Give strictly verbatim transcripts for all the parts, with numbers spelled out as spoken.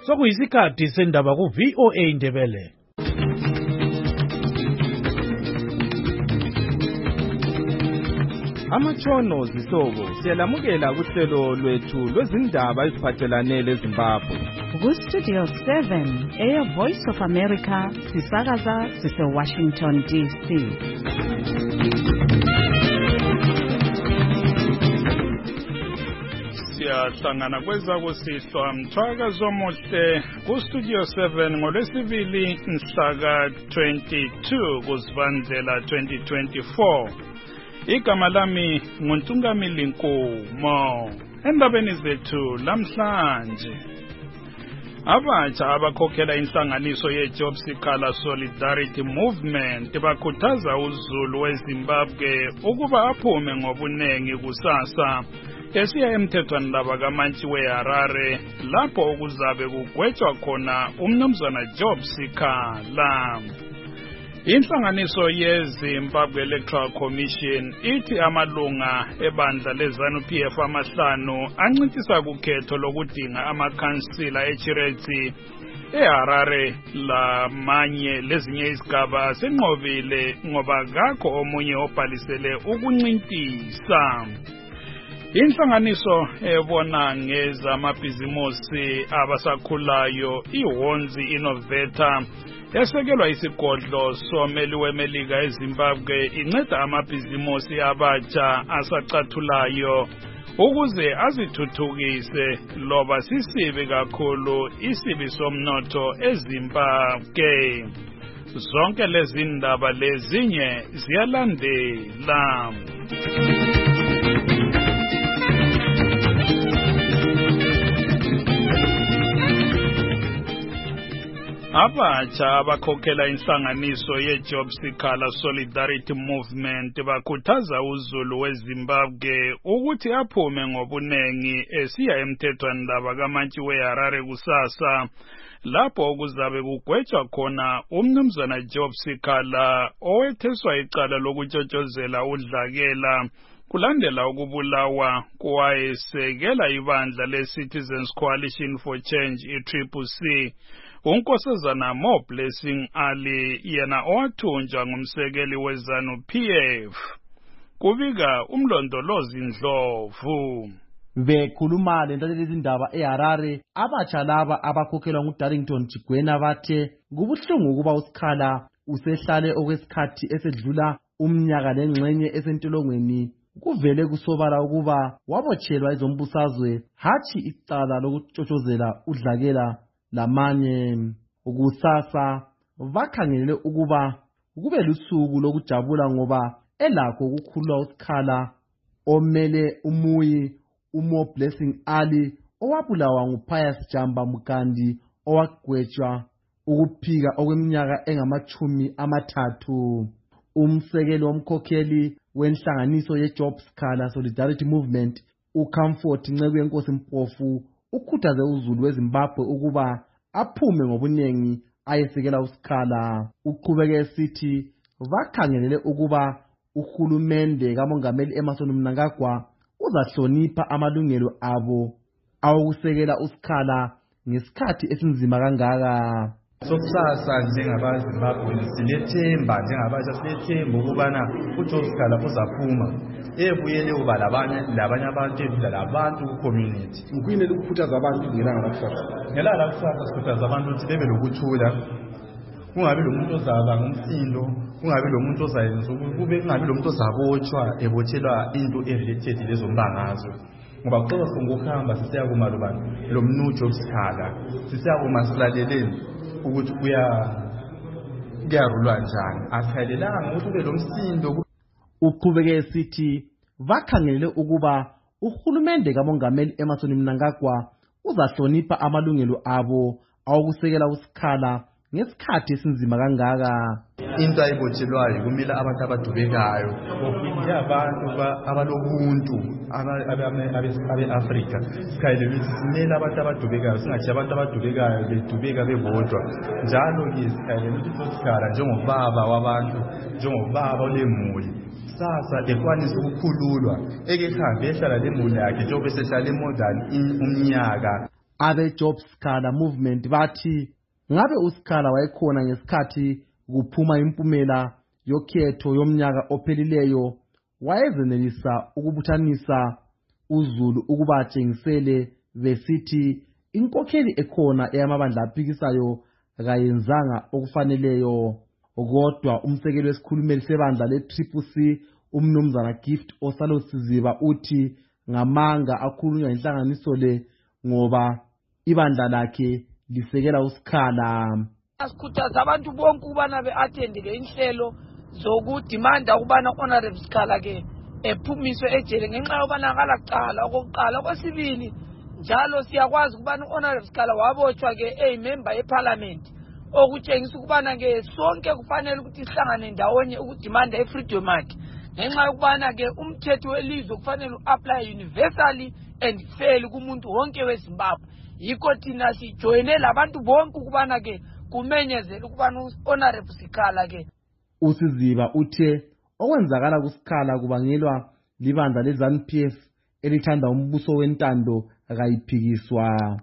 Sokuyisikhathi sendaba ku V O A Indebele. Amatshono zisobo siyalamukela kuhlelo lwethu lwezindaba eziphathelane leZimbabwe. Ku Studio seven, Air Voice of America, sisakaza sise Washington D C. Siyahlangana kweza kusihlwa mthwakazi omuhle ku Studio seven ngolwesibili mhlaka twenty-two kuZibandlela twenty twenty-four. Igama lami nguNtungamili Nkomo. Endabeni zethu lamhlanje, abatsha abakhokhela inhlanganiso ye-Job Seeker Solidarity Movement bakhuthaza uZulu weZimbabwe ukuba aphume ngobunengi kusasa esiya emthethwanandaba kaMantshi weHarare lapho okuzabe kugwetshwa khona umnumzana Job Seeker. Inhlanganiso yeZimbabwe Electoral Commission ithi amalunga ebandla leZANU-P F amahlanu ancintisa kukhetho lokudinga amakhansila eChiretsi, eHarare lamanye lezinye izigaba asenqobile ngoba kakho omunye obhalisele ukuncintisa. Inhlanganiso ebona ngezamabhizimusi abasakhulayo iHonzi Innovator yasekelwa isigodlo someli weMelika eZimbabwe inceda amabhizimusi abatsha asacathulayo ukuze azithuthukise loba sisibi kakhulu isibi somnotho eZimbabwe. Zonke lezi ndaba lezinye ziyalandela. Abatsha abakhokhela inhlanganiso ye-Job Seeker Solidarity Movement bakhuthaza uZulu weZimbabwe ukuthi aphume ngobunengi esiya emthethwanandaba kaMantshi weHarare kusasa lapho kuzabe kugwetshwa khona umnumzana Job Seeker owetheswa icala lokutshotshozela udlakela kulandela ukubulawa kowayesekela ibandla le-Citizens Coalition for Change i-C C C. uNkosazana Mo Blessing Ali yena owathunjwa ngumsekeli weZANU-P F. Kubika umlondolozi Ndlovu. Bekhuluma lento lezindaba eHarare, abatsha laba abakhokhelwa nguDarlington Chigwena bathe kubuhlungu ukuba uSikhala usehlale okwesikhathi esedlula umnyaka lengxenye esentolongweni kuvele kusobala ukuba wabotshelwa ezombusazwe hathi icala lokutshotshozela udlakela lamanye. Kusasa bakhangelele ukuba kube lusuku lokujabula ngoba elakho ukukhulula uSikhala omele umuyi uMo Blessing Ali owabulawa nguPius Jamba Mukandi owagwetshwa ukuphika okweminyaka engamachumi amathathu. Umsekeli womkhokheli wenhlanganiso ye-Job Seeker Solidarity Movement uComfort Nceke Yenkosi Mpofu ukhuthaze uZulu weZimbabwe ukuba aphume ngobunengi ayesekela uSikhala. Uqhubeke esithi bakhangelele ukuba uhulumende kaMongameli Emmerson Mnangagwa uzahlonipha amalungelo abo awokusekela uSikhala ngesikhathi esinzima kangaka. Sokusasa njengabaZimbabwe silethemba njengabasha silethemba ukubana uJob Seeker uzaphuma ebuyele uba labanye labanye abantu labantu ku community. Ngikuyini ukukhuthaza abantu ngelanga lakusasa? Ngelanga lakusasa sikhuthaza abantu ukuthi bebe lokuthula, kungabi lo muntu ozaba ngumsindo, kungabi lo muntu ozayenza kube kungabi lo muntu ozabotshwa ebotshelwa into related lezombangazwe. Ngoba kuxoxa singokuhamba sisiya kuma lobani lo mnu Job Seeker sisiya kuma silaleleni ukuthi kuya kuyarulwa njani akhalelanga ukuthi ube lo msindo. Uqhubeke esithi bakhangelele ukuba uhulumende kaMongameli Emmerson Mnangagwa uzahlonipha amalungelo abo awokusekela uSikhala ngesikhathi esinzima kangaka. Into ayibotshelwayo kumele abantu abadubekayo okuya abantu abalobuntu abe-Afrika sikhayele ukuthi simele abantu abadubekayo singathi abantu abadubekayo bedubeka bebodwa. Njalo-ke sikhayele ukuthi uSikhala njengobaba wabantu, njengobaba olemuli sasa ekwanisa ukukhululwa ekehambe ehlala lemuli yakhe njengoba esehlala more than umnyaka abe Job Sikhala Movement bathi ngabe uSikhala wayekhona ngesikhathi kuphuma impumela yokhetho yomnyaka ophelileyo wayezenelisa ukubuthanisa uZulu ukuba atshengisele besithi inkokheli ekhona eyamabandla aphikisayo kayenzanga okufaneleyo. Kodwa umsekeli wesikhulumeli sebandla le-Triple C umnumzana Gift Osalo Siziba uthi ngamanga akhulunywa inhlanganiso le ngoba ibandla lakhe lisekela uSikhala. Asikhuthaza abantu bonke ukubana be-attende le inhlelo zokudimanda ukubana Honorable Sikhala ke ephumiswe ejele ngenxa yokubonakala kuqala okokuqala. Okwesibili njalo siyakwazi ukubana Honorable Sikhala wabotshwa ke eyimember yeparliament okutshengisa ukubana ke sonke kufanele ukuthi sihlangane ndawonye ukudimanda i-freedom yakhe ngenxa yokubana ke umthetho welizwe kufanele u-apply universally and fairly kumuntu wonke weZimbabwe. Yikho thina sijoyine labantu bonke ukubana ke kumenyezela ukubana Honorable Sikhala ke. uSiziba uthe okwenzakala kuSikhala kubangelwa libandla le-ZANU-P F elithanda umbuso wentando akayiphikiswa.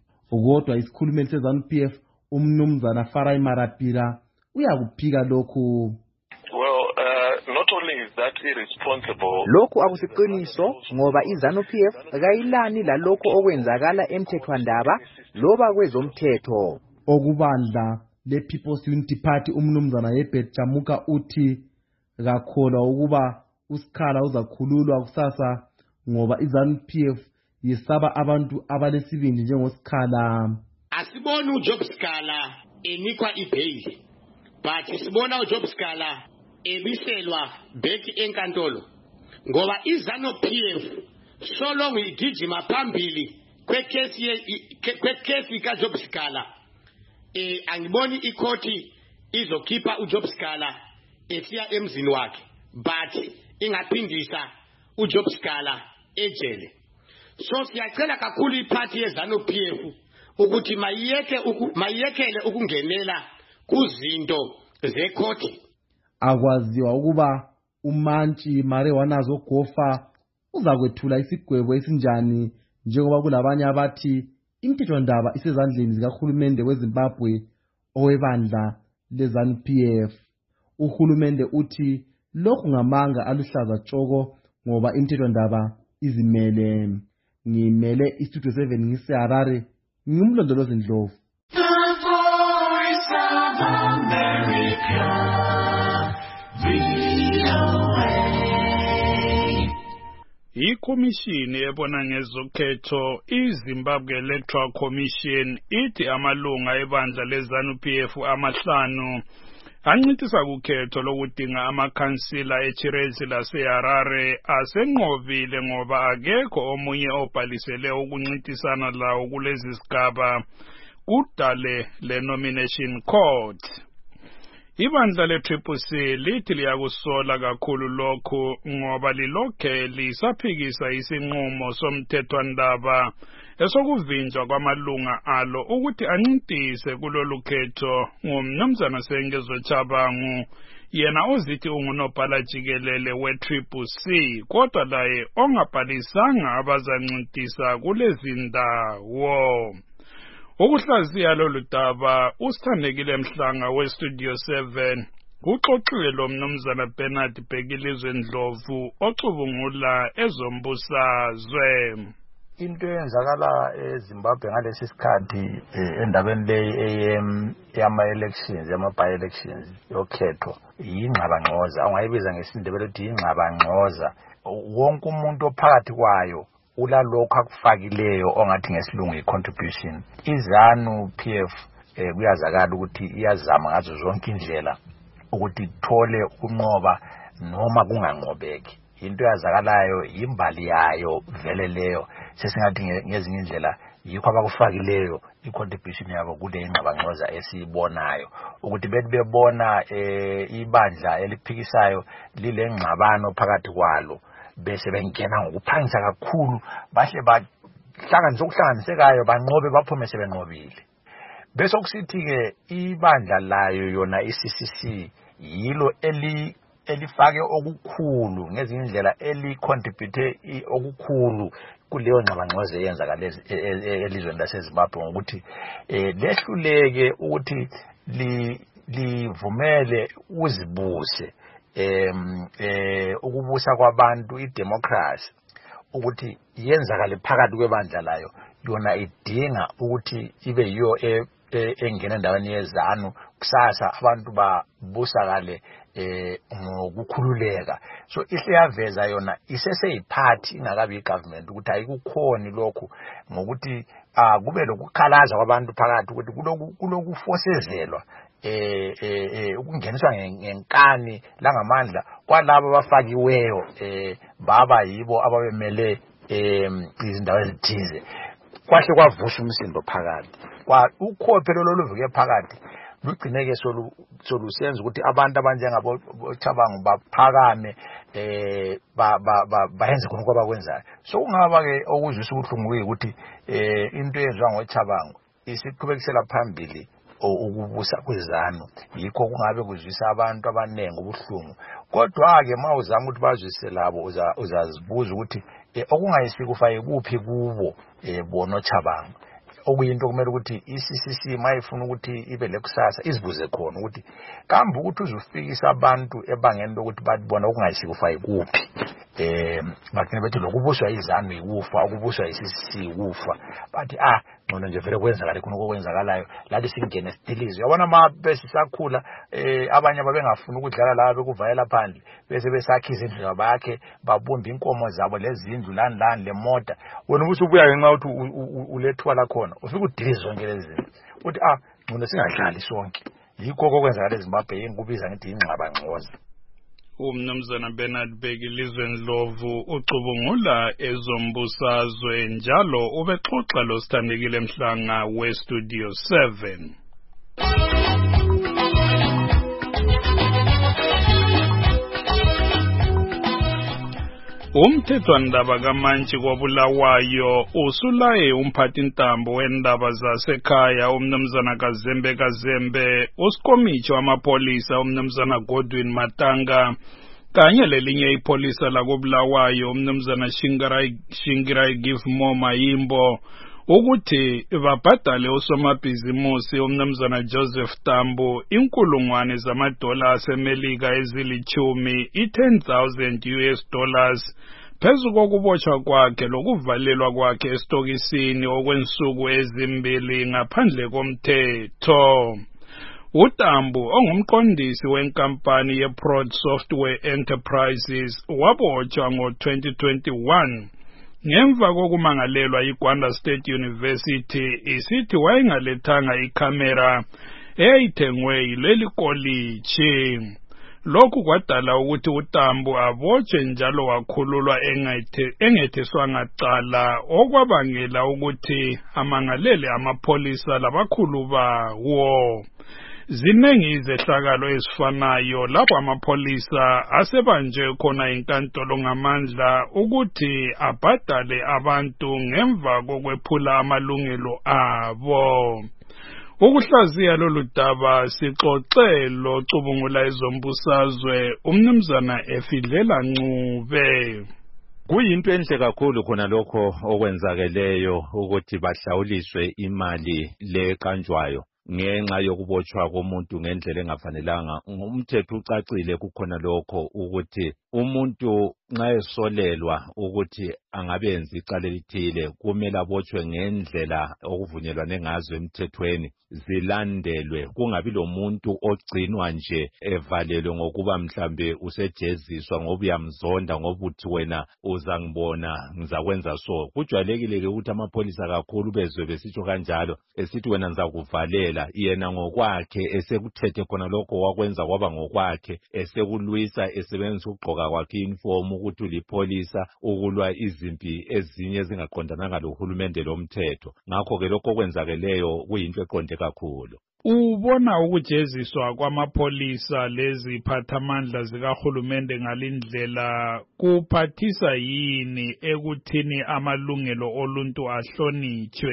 Kodwa isikhulumeli se-ZANU-P F umnumzana Farai Marapira uyakuphika lokhu. Well, uh, not only is that irresponsible, lokhu akusiqiniso ngoba i-ZANU-P F kayilani lalokho okwenzakala emthethwandaba loba kwezomthetho. Okubandla le-People's Unity Party umnumzana Herbert Chamuka uthi kakholwa ukuba uSikhala uzakhululwa kusasa ngoba i-ZANU-P F yesaba abantu abalesibindi njengoSikhala. Asibona uJob Sikhala enikwa ibail, but sibona uJob Sikhala ebiselwa back enkantolo ngoba i-ZANU-P F solo ngigijima phambili kwekesi kwekesi kaJob Sikhala. Eh angiboni ikhoti izokhipha uJob Sikhala esiya emzini wakhe but ingaphindisa uJob Sikhala ejele. So siyacela kakhulu iparty yeZANU-P F ukuthi mayiyeke mayiyekele ukungenela kuzinto zekhoti. Akwaziwa ukuba uMantshi Marijuana Zogofa uzakwethula isigwebo esinjani njengoba kulabanye abathi imithethwandaba isezandleni zikahulumende weZimbabwe owebandla le-ZANU-P F. Uhulumende uthi lokhu ngamanga aluhlaza tshoko ngoba imithethwandaba izimele. Ngimele iStudio seven ngiseHarare ngimlondolozi Ndlovu. Ikomishini ebona ngezokhetho iZimbabwe Electoral Commission ithi amalunga ebandla leZANU-P F amahlanu ancitisa kukhetho lokudinga amakhansila eChirezi laseHarare asenqobile ngoba akekho omunye obhalisele ukuncintisana lawo kulezi sigaba kudale le-nomination court. Ibandla le-Triple C lithi liyakusola kakhulu lokhu ngoba lilokhe lisaphikisa isinqumo somthethwandaba esokuvinjwa kwamalunga alo ukuthi ancintise kulolu khetho ngumnumzana Sengezo Chabangu yena ozithi ungunobhala jikelele we-Triple C kodwa laye ongabhalisanga abazancintisa kulezi ndawo. Ukuhlaziya lolu daba uSithandekile Mhlanga weStudio seven uxoxile lo mnumzana Bernard Bhekilizwe Ndlovu ocubungula ezombusazwe. Into eyenzakala eZimbabwe ngalesi sikhathi endabeni leyi eyama elections yama by elections yokhetho yingxabangxoza ungayibiza ngesindebele ukuthi yingxabangxoza. Wonke umuntu ophakathi kwayo ulalokho akufakileyo ongathi ngesilungu i-contribution. iZANU-P F kuyazakala ukuthi iyazama ngazo zonke indlela ukuthi ithole ukunqoba noma kunganqobeki. Into yazakalayo imbali yayo vele leyo sesingathi ngezinye indlela yikho abakufakileyo i-contribution yabo kule ingxabangxoza esiyibonayo ukuthi bethi bebona ibandla eliphikisayo lile ngxabano phakathi kwalo bese bengena ngokuphangisa kakhulu bahle bahlanganisa okuhlanganisekayo banqobe baphume sebenqobile. Bese kusithi ke ibandla layo yona i-C C C yilo eli elifake okukhulu ngezinye indlela elicontribute okukhulu kuleyo ngxabangxoze eyenzakala elizweni laseZimbabwe ngokuthi lehluleke ukuthi livumele uzibuse em eh ukubusa kwabantu idemocracy ukuthi yenzakale phakathi kwebandla layo yona idinga ukuthi ibe yiyo engena endaweni yezanu kusasa abantu babusakale eh ngokukhululeka. So isiyaveza yona iseseyiphathi ingakabi igovernment ukuthi ayikukhoni lokho ngokuthi kube lokukhalaza kwabantu phakathi ukuthi kulokufosezelwa eh eh ukungeniswa ngenkani langamandla kwalabo abafakiweyo eh baba yibo ababemele eh izindawo ezithize kwahle kwavusha umsindo phakathi kwa ukhophelo loluvuke phakathi lugcineke solu solusenza ukuthi abantu abanjengabo Chabangu baphakame eh ba bayenze khona kwabakwenzayo. So ungaba ke okuzwisa ubuhlungu ukuthi eh into ezwa ngoChabangu isiqhubekisela phambili ukubusa kwezanu yikho kungabe kuzwisa abantu abanengi ubuhlungu. Kodwa ke mawuzama ukuthi bazwise labo uzazibuza ukuthi okungayisikufaye kuphi kubo bono Chabangu okuyinto kumele ukuthi I-C C C mayifuna ukuthi ibe lekusasa izibuze khona ukuthi kambe ukuthi uzufikisa abantu ebangeni lokuthi babona okungayisikufaye kuphi eh bathina bethi lokubuswa izanu ikufa ukubuswa I-C C C ikufa bathi ah ngcono nje vele kwenzakala khona okwenzakalayo lathi singene sidilize yabona amabese sakhula eh abanye babengafuna ukudlala la bekuvayela phandle bese besakhiza indlu bakhe babumba inkomo zabo lezindlu lani lani lemota wena ubuthi ubuya ngenxa ukuthi ulethwa la khona ufika udilize zonke lezi uthi ah ngcono singadlali sonke yikho okwenzakala eZimbabwe yenkubiza ngithi ingxabangxoza. Umnumzana Bernard Bheki Lizwendlovu ucubungula ezombusazwe njalo ubexoxa lo Sithandekile Mhlanga we Studio seven. Umthethwandaba kaMantshi kwaBulawayo usulaye umphathintambo wendaba zasekhaya umnumzana Kazembe Kazembe uSikomitshi wamapolisa umnumzana Godwin Matanga kanye lelinye ipolisa lakoBulawayo umnumzana Shingirai Shingirai Give More Mayimbo ukuthi babhadale usomabhizimusi umnumzana Joseph Tambo inkulungwane zamadola asemelika ezilichumi i-ten thousand U S dollars phezu kokubotshwa kwakhe lokuvalelwa kwakhe estokisini okwensuku ezimbili ngaphandle komthetho. uTambo ongumqondisi wenkampani yeProd Software Enterprises wabotshwa ngo-twenty twenty-one ngemva kokumangalelwa iGwanda State University isithi wayengalethanga ikhamera eyayithengwe yileli koliji. Lokhu kwadala ukuthi uTambo abotshwe njalo wakhululwa engetheswanga cala okwabangela ukuthi amangalele amapolisa labakhulu bawo. Ziningi izehlakalo ezifanayo lapho amapolisa asebanjwe khona inkantolo ngamandla ukuthi abhadale abantu ngemva kokwephula amalungelo abo. Ukuhlaziya lolu daba sixoxe lo cubungula ezombusazwe umnumzana Efidlela Ncube. Kuyinto enhle kakhulu khona lokho okwenzakeleyo ukuthi bahlawuliswe imali lekanjwayo ngenxa yokubotshwa komuntu ngendlela engafanelanga. Umthetho ucacile kukhona lokho ukuthi umuntu nxa esolelwa ukuthi angabenzi icala elithile kumele abotshwe ngendlela okuvunyelwane ngazo emthethweni zilandelwe, kungabi lomuntu ogcinwa nje evalelwe ngokuba mhlambe usejeziswa ngoba uyamzonda ngoba uthi wena uzangibona ngizakwenza so. Kujwayelekile ke ukuthi amapholisa kakhulu bezwe besitsho kanjalo esithi wena ngizakuvalela, yena ngokwakhe esekuthethe khona lokho wakwenza kwaba ngokwakhe esekulwisa esebenzisa ugqoka kwakhe uniform ukuthi ulipolisa ukulwa izimpi ezinye ezingaqondananga lohulumende lomthetho. Ngakho ke lokho kwenzakeleyo kuyinto eqonde kakhulu. Ubona ukujeziswa kwamapolisa lezi phathamandla zikahulumende ngalindlela kuphathisa yini ekuthini amalungelo oluntu ahlonitshwe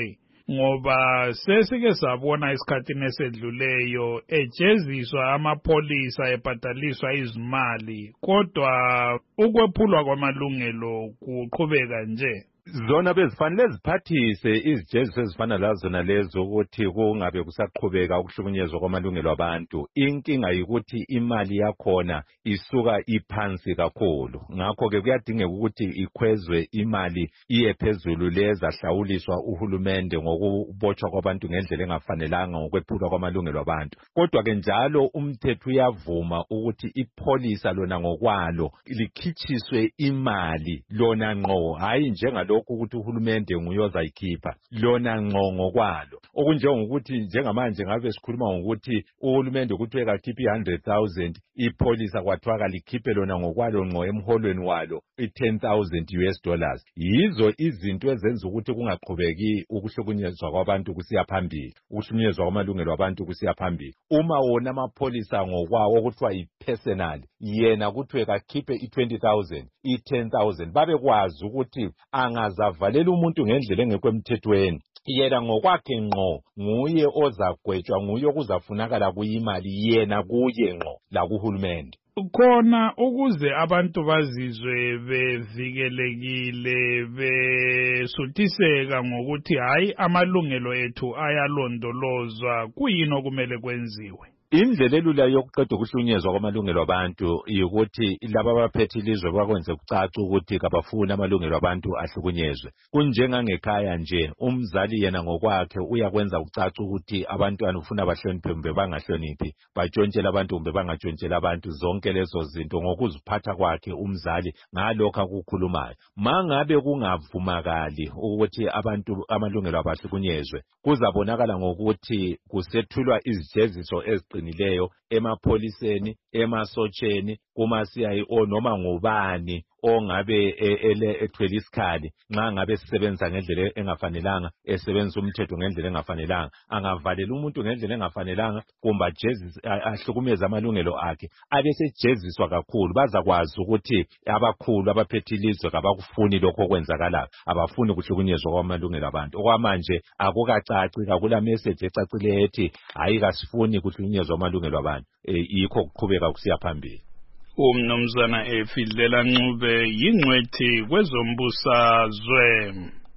ngoba sesike sabona isikhathini esedluleyo ejeziswa amapolisa ebhadaliswa izimali kodwa ukwephulwa kwamalungelo kuqhubeka nje. Zona bezifanele ziphathise izijeziso ezifana lazona lezo ukuthi kungabe kusaqhubeka ukuhlukunyezwa kwamalungelo abantu. Inkinga yikuthi imali yakhona isuka iphansi kakhulu. Ngakho ke kuyadingeka ukuthi ikhwezwe imali iye phezulu leza hlawuliswa uhulumende ngokubotshwa kwabantu ngendlela engafanelanga ngokwephulwa kwamalungelo abantu. Kodwa ke njalo umthetho uyavuma ukuthi ipolisa lona ngokwalo likhitshiswe imali lona ngqo, hayi njengalo lokho ukuthi uhulumende nguye ozayikhipha lona ngqongo kwalo. Okunjengokuthi njengamanje ngabe sikhuluma ngokuthi uhulumende ukuthi ekakhipha one hundred thousand, ipolisa kwathiwa kalikhiphe lona ngokwalo ngqo emholweni walo i ten thousand U S dollars. Yizo izinto ezenza ukuthi kungaqhubeki ukuhlukunyezwa kwabantu kusiya phambili, ukuhlukunyezwa kwamalungelo abantu kusiya phambili. Uma wona amapolisa ngokwawo okuthiwa yi-personal yena kuthiwe kakhiphe i twenty thousand, i ten thousand, babekwazi ukuthi angazavalela umuntu ngendlela engekho emthethweni, yena ngokwakhe ngqo nguye ozagwetshwa, nguye okuzafunakala kuyimali yena kuye ngqo la kuhulumende. Khona ukuze abantu bazizwe bevikelekile besuthiseka ngokuthi hayi amalungelo ethu ayalondolozwa, kuyini okumele kwenziwe? Indlela elula yokuqeda ukuhlukunyezwa kwamalungelo abantu ukuthi laba abaphethe ilizwe bakwenze kucaca ukuthi kabafuni amalungelo abantu ahlukunyezwe. Kunjengangekhaya nje umzali yena ngokwakhe uyakwenza kucaca ukuthi abantwana ufuna bahloniphe kumbe bangahloniphi, batshontshela abantu kumbe bangatshontshela abantu, zonke lezo zinto ngokuziphatha kwakhe umzali ngalokho akukhulumayo. Mangabe kungavumakali ukuthi abantu amalungelo abahlukunyezwe, kuzabonakala ngokuthi kusethulwa izijeziso eziqinileyo nileyo emapoliseni, emasotsheni, kuma-C I O noma ngubani ongabe ele ethwele isikhali nxa ngabe sisebenza ngendlela engafanelanga, esebenza umthetho ngendlela engafanelanga, angavalela umuntu ngendlela engafanelanga kumbe ahlukumeza amalungelo akhe, abesejeziswa kakhulu. Bazakwazi ukuthi abakhulu abaphethe ilizwe kabakufuni lokho okwenzakalayo, abafuni kuhlukunyezwa kwamalungelo abantu. Okwamanje akukacaci, akula message ecacile ethi hayi kasifuni kuhlukunyezwa amalungelo abantu. Yikho kuqhubeka kusiya phambili. Umnumzana Efidlela Ncube yingcwethi kwezombusazwe.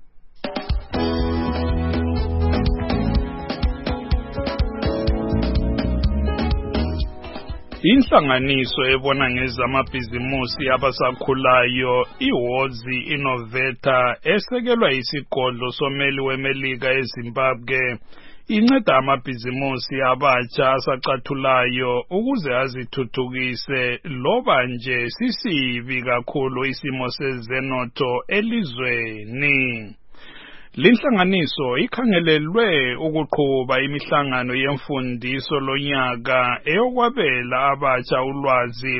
Inhlanganiso ebona ngezamabhizimusi abasakhulayo iWozi Innovator esekelwa isigodlo someli weMelika eZimbabwe inceda amabhizimusi abatsha asacathulayo ukuze azithuthukise loba nje sisibi kakhulu isimo sezenotho elizweni. Linhlanganiso ikhangelelwe ukuqhuba imihlangano yemfundiso lonyaka eyokwabela abatsha ulwazi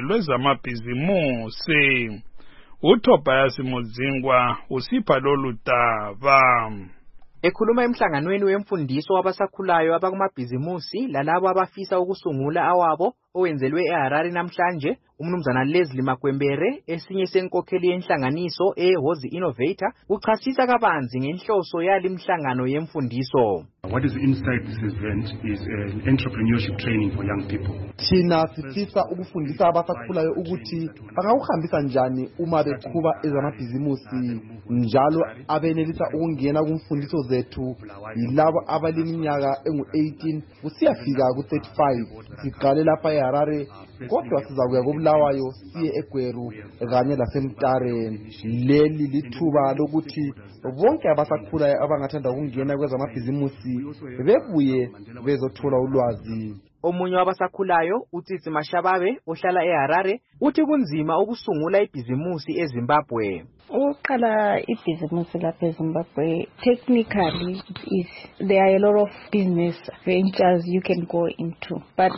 lwezamabhizimusi. uTobias Mudzingwa usipha lolu daba. Ekhuluma emhlanganweni wemfundiso wabasakhulayo abakumabhizimusi lalabo abafisa ukusungula awabo owenzelwe eHarare namhlanje, umnumzana Leslie Makwembere esinye senkokheli yenhlanganiso eWozi Innovator uchasisa kabanzi ngenhloso yali mhlangano yemfundiso. What is inside this event is an entrepreneurship training for young people. Thina sifisa ukufundisa abasakhulayo ukuthi bangawuhambisa njani uma beqhuba ezamabhizimusi, njalo abenelisa ukungena kumfundiso zethu yilabo abaliminyaka engu eighteen kusiyafika ku thirty-five. Siqale lapha eHarare kodwa sizakuya koBulawayo siye eGweru kanye laseMtare. Leli lithuba lokuthi bonke abasakhulayo abangathanda ukungena kwezamabhizimusi bebuye bezothola ulwazi. Omunye wabasakhulayo uTsitsi Mashababe ohlala eHarare uthi kunzima ukusungula ibhizimusi eZimbabwe. Uqala ibhizimusi lapha eZimbabwe technically is there are a lot of business ventures you can go into, but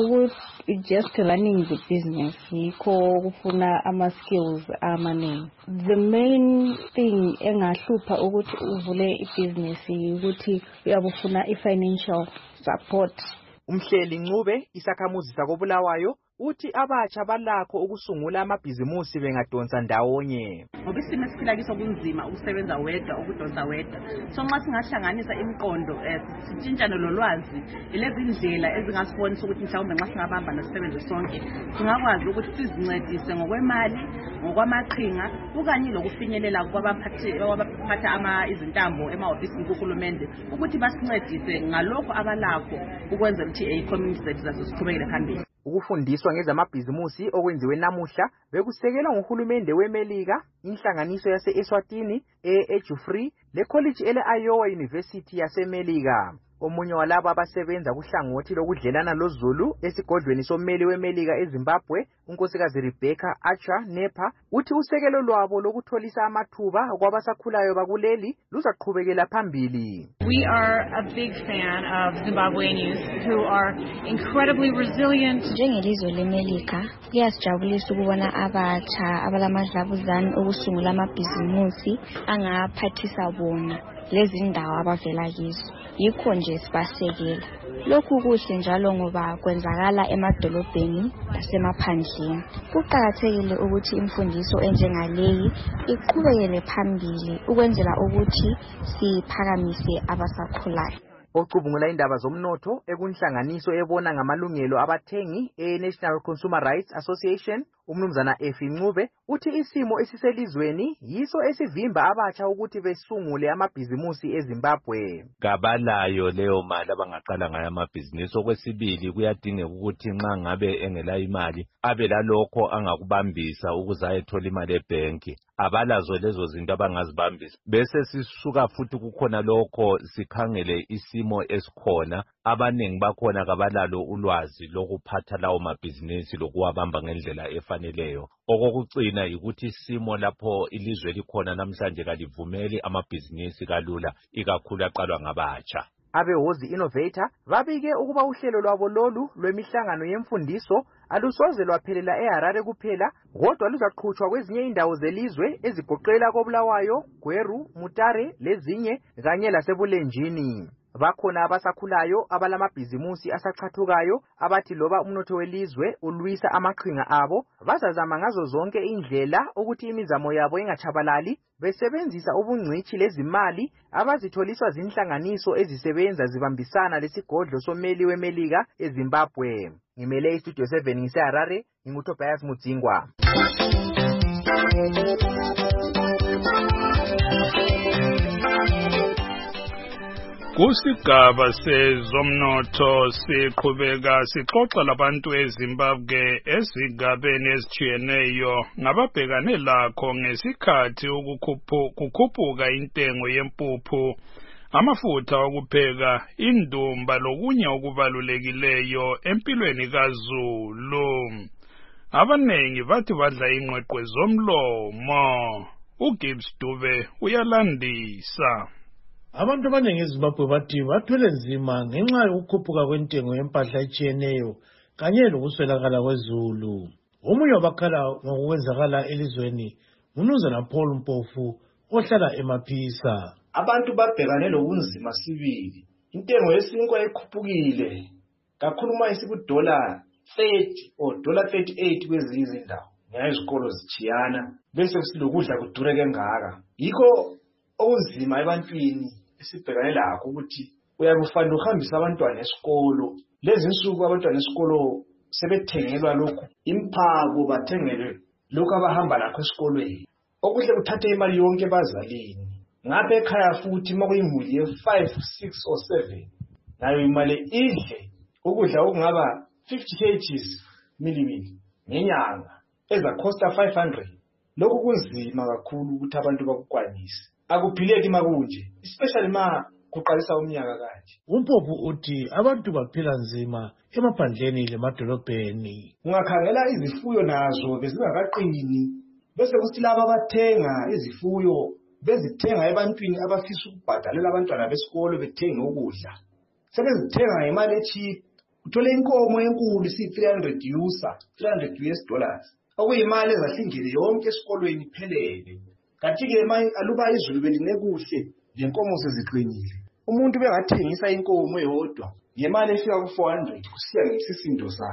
just running the business yikho kufuna ama skills amaningi. The main thing engahlupha ukuthi uvule ibhizimusi ukuthi uyabufuna i financial support. Umhleli Ncube isakhamuzi sakoBulawayo uthi abatsha balakho ukusungula amabhizimusi bengadonsa ndawonye. Ngoba isimo esiphila kiso kunzima ukusebenza wedwa ukudonsa wedwa. So nxa singahlanganisa imiqondo sitshintshane lolwazi ilezi indlela ezingasibonisa ukuthi mhlawumbe nxa singabamba nosisebenze sonke singakwazi ukuthi sizincedise ngokwemali, ngokwamaqhinga ukanye lokufinyelela kwabaphatha ama izintambo emahofisini kuhulumende ukuthi basincedise ngalokho abalakho ukwenza ukuthi i-community zethu zasesiqhubekele phambili. Ukufundiswa ngezamabhizimusi okwenziwe namuhla bekusekelwa nguhulumende weMelika, inhlanganiso yase-Eswatini e-Ejufree leCollege ele-Iowa University yaseMelika. Omunye walabo abasebenza kuhlangothi lokudlelana loZulu esigodlweni sommeli weMelika eZimbabwe, unkosikazi Rebecca Archer Nepa, uthi usekelo lwabo lokutholisa amathuba kwabasakhulayo bakuleli luzaqhubekela phambili. We are a big fan of Zimbabwean youth who are incredibly resilient. Njengelizwe leMelika, kuyasijabulisa ukubona abatsha abalamadlabuzane okusungula amabhizimusi angaphathisa bona lezi ndawo abavela kizo. Yikho nje sibasekela. Lokhu kuhle njalo ngoba kwenzakala emadolobheni nasemaphandleni. Kuqakathekile ukuthi imfundiso enjengaleyi iqhubekele phambili ukwenzela ukuthi siphakamise abasakhulayo. Ocubungula indaba zomnotho ekunhlanganiso ebona ngamalungelo abathengi e-National Consumer Rights Association, umnumzana Efi Ncube, uthi isimo esiselizweni yiso esivimba abatsha ukuthi besungule amabhizimusi eZimbabwe. Kabalayo leyo mali abangaqala ngayo amabhizinisi. Okwesibili kuyadingeka ukuthi nxa ngabe engela imali abe lalokho angakubambisa ukuze ayethola imali ebhenki. Abalazo lezo zinto abangazibambisa. Bese sisuka futhi kukhona lokho sikhangele isimo esikhona. Abanengi bakhona kabalalo ulwazi lokuphatha lawo mabhizinisi lokuwabamba ngendlela efaneleyo. Okokucina yikuthi isimo lapho ilizwe likhona namhlanje kalivumeli amabhizinisi kalula, ikakhulu aqalwa ngabatsha. Abehozi Innovator babike ukuba uhlelo lwabo lolu lwemihlangano yemfundiso alusoze lwaphelela eHarare kuphela, kodwa luzaqhutshwa kwezinye indawo zelizwe ezigoqela koBulawayo, Gweru, Mutare lezinye kanye lasebulenjini. Bakhona abasakhulayo abalamabhizimusi asachathukayo abathi loba umnotho welizwe ulwisa amaqhinga abo bazazama ngazo zonke indlela ukuthi imizamo yabo ingachabalali besebenzisa ubungcithi lezimali abazitholiswa zinhlanganiso ezisebenza zibambisana lesigodlo sommeli weMelika eZimbabwe. Ngimele iStudio seven ngiseHarare, nginguTobias Mudzingwa. Kusigaba sezomnotho siqhubeka sixoxa labantu eZimbabwe ezigabeni ezitshiyeneyo ngababhekane lakho ngesikhathi ukukhuphuka intengo yempuphu, amafutha okupheka, indumba lokunye okubalulekileyo empilweni kaZulu. Abanengi bathi badla ingqeqwe zomlomo. uGibbs Dube uyalandisa. Abantu abaningi eZimbabwe bathi bathwele nzima ngenxa yokukhuphuka kwentengo yempahla etshiyeneyo kanye lokuswelakala kweZulu. Omunye wabakhala ngokwenzakala elizweni nguMnumzana Paul Mpofu ohlala eMaphisa. Abantu babhekane lobunzima sibili. Intengo yesinkwa ekhuphukile kakhulu uma isikudola thirty or dollar thirty-eight kwezinye izindawo. Ngezikolo zichiyana bese kusilokudla kudure kangaka. Yikho okunzima ebantwini esibhekane lakho ukuthi uyakufanele uhambisa abantwana esikolo. Lezi nsuku abantwana esikolo sebethengelwa lokhu imphako, bathengelwe lokhu abahamba lakho esikolweni. Okuhle kuthathe imali yonke bazalini. Ngapha ekhaya futhi makuyimuli ye five, six or seven nayo imali idle ukudla okungaba fifty kilograms milimili ngenyanga eza costa five hundred. Lokhu kunzima kakhulu ukuthi abantu bakukwanise. Akuphileki makunje, especially ma kuqalisa umnyaka kanje. Umpofu uthi abantu baphila nzima emaphandleni lemadolobheni. Ungakhangela izifuyo nazo bezingakaqini bese kuthi laba abathenga izifuyo bezithenga ebantwini abafisa ukubhadalela abantwana besikolo bethenga ukudla. Sebezithenga ngemali echeap. Uthole inkomo enkulu si three hundred U S A, three hundred U S dollars. Okuyimali ezahlingile yonke esikolweni iphelele. Kanti ke manje aluba izulu beline kuhle lenkomo seziqinile. Umuntu bengathengisa inkomo eyodwa ngemali efika ku four hundred kusiya ngesisindo sayo.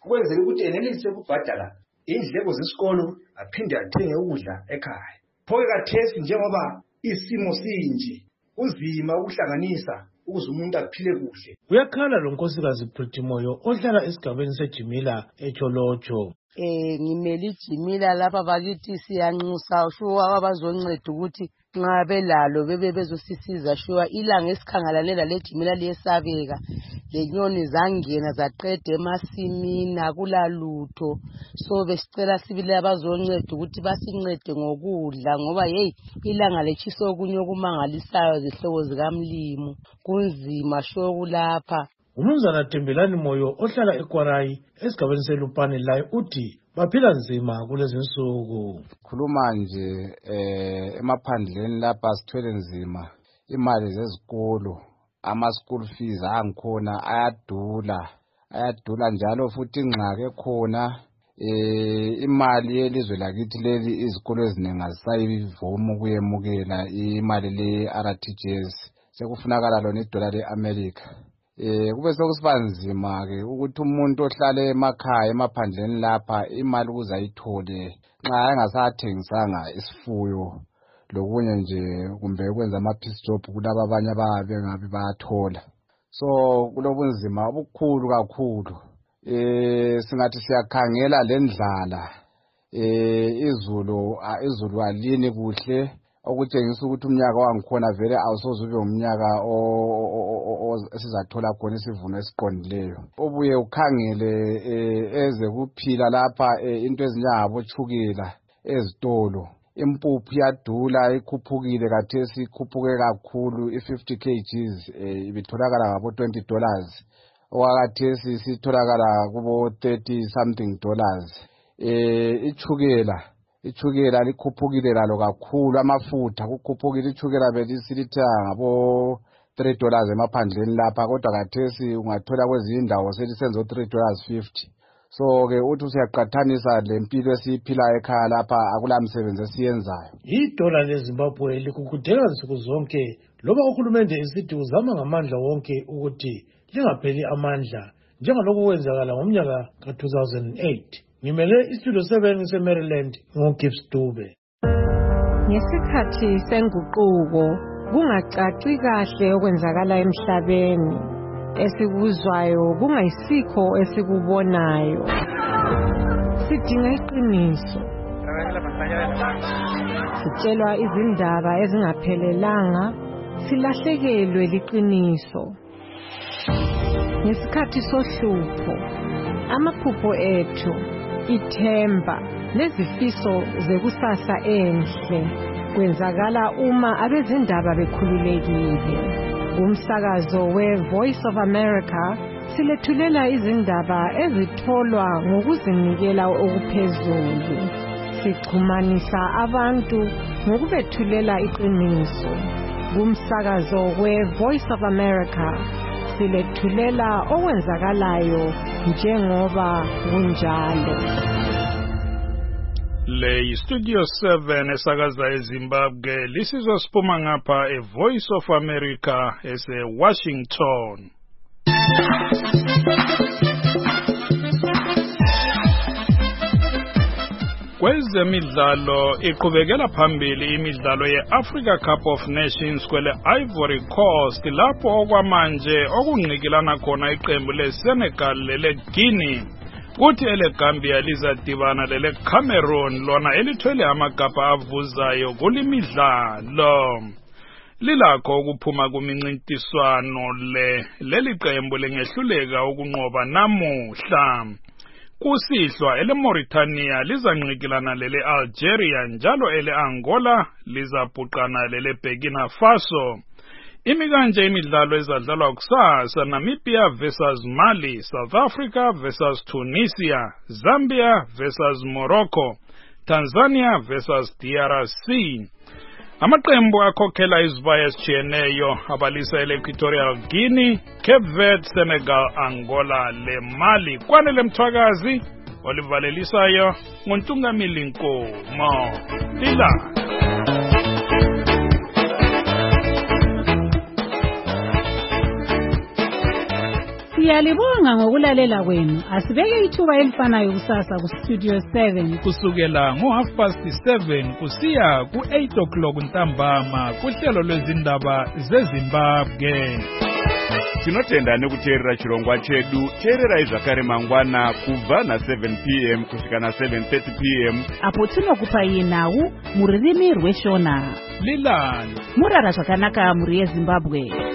ukwenzela ukuthi enelise ukubhadala indleko zesikolo aphinde athenge ukudla ekhaya. Phoke kathesi njengoba isimo sinje uzima ukuhlanganisa ukuze umuntu aphile kuhle. Uyakhala lo nkosikazi Pretty Moyo ohlala esigabeni seJimila eTsholotsho. Eh ngimeli Jimila lapha bakithi siyanxusa shuwa abazonceda ukuthi nxa belalo bebe bezosisiza shuwa ilanga esikhangalane la leJimila liyesabeka lenyoni zangena zaqede emasimini akulalutho so besicela sibile abazonceda ukuthi basincede ngokudla ngoba hey ilanga lechiso okunye okumangalisayo zihlobo zikamlimo kunzima shuwa kulapha. Umnumzana Tembelani Moyo ohlala eKwarayi esigabeni seLupane laye uthi baphila nzima kulezi nsuku. Khuluma nje eh emaphandleni lapha sithwele nzima imali zezikolo ama school fees angikhona ayadula ayadula njalo futhi ingxaki ekhona eh imali yelizwe lakithi leli izikolo eziningi azisayivuma ukuyemukela imali le R T G S sekufunakala lona idola leAmerica. Eh kube sokusibanzima ke ukuthi umuntu ohlale emakhaya emaphandleni lapha imali ukuze ayithole nxa engasathengisanga isifuyo lokunye nje kumbe ukwenza ama piece job kulabo abanye ababe ngabe bayathola. So kulobunzima obukhulu kakhulu. Eh singathi siyakhangela lendlala eh izulu izulu alini kuhle okutshengisa ukuthi umnyaka wangikhona vele awusoze ube umnyaka esizathola khona isivuno esiqondileyo. Obuye ukhangele eze kuphila lapha into ezinyabo chukela ezitolo. Impuphu yadula ikhuphukile kathesi ikhuphuke kakhulu i-fifty kilograms ibitholakala ngabo twenty dollars. Okwakathesi sitholakala kubo thirty something dollars. Eh ichukela ichukela likhuphukile lalo kakhulu amafutha kukhuphukile ichukela belisithenga ngabo three dollars emaphandleni lapha kodwa kathesi ungathola kwezinye indawo selisenza three dollars fifty. So ke uthi usiyaqathanisa lempilo esiphilayo ekhaya lapha akulamsebenzi esiyenzayo. Idola leZimbabwe likukudela nsuku zonke loba uhulumende esithi uzama ngamandla wonke ukuthi lingapheli amandla njengalokho kwenzakala ngomnyaka ka two thousand eight. Ngimele istudio seven seMaryland ngoGibbs Dube. Ngesikhathi senguquko kungacaci kahle okwenzakala emhlabeni esikuzwayo kungayisikho esikubonayo. Sidinga iqiniso. Sitshelwa izindaba ezingaphelelanga silahlekelwe liqiniso. Ngesikhathi sohlupho amaphupho ethu ithemba nezifiso zekusasa enhle kwenzakala uma abezindaba bekhululekile. Umsakazo we-Voice of America silethulela izindaba ezitholwa ngokuzinikela okuphezulu. Sixhumanisa abantu ngokubethulela iqiniso. Umsakazo we-Voice of America silethulela okwenzakalayo njengoba kunjalo. Le Studio seven esakaza eZimbabwe lisizwa siphuma ngapha eVoice of America ese Washington. Kwezemidlalo iqhubekela phambili imidlalo ye-Africa Cup of Nations kwele Ivory Coast lapho okwamanje okungqikilana khona iqembu leSenegal lele Guinea. Kuthi ele Gambia lizadibana lele Cameroon lona elithwele amagabha avuzayo kulimidlalo. Lilakho ukuphuma kumincintiswano le leli qembu lengehluleka ukunqoba namuhla. Kusihlwa ele Mauritania lizanqikilana lele Algeria njalo ele Angola lizabhuqana lele Burkina Faso. Imi kanje imidlalo ezadlalwa kusasa: Namibia versus Mali, South Africa versus Tunisia, Zambia versus Morocco, Tanzania versus D R C. Amaqembu akhokhela izibaya ezitshiyeneyo abalisa ele-Equatorial Guinea, Cape Verde, Senegal, Angola le Mali. Kwanele Mthwakazi olivalelisayo nguNtungamili Nkomo. Lila Siyalibonga ngokulalela kwenu. Asibeke ithuba elifanayo kusasa ku Studio seven kusukela ngo half past seven kusiya ku eight o'clock ntambama kuhlelo lwezindaba zeZimbabwe. Tinotenda nekuteerera chirongwa chedu. Teererai zvakare mangwana kubva na seven p m kusvika na seven thirty p m apo tinokupai nhau mururimi rweshona. Lilani murara zvakanaka muri yeZimbabwe.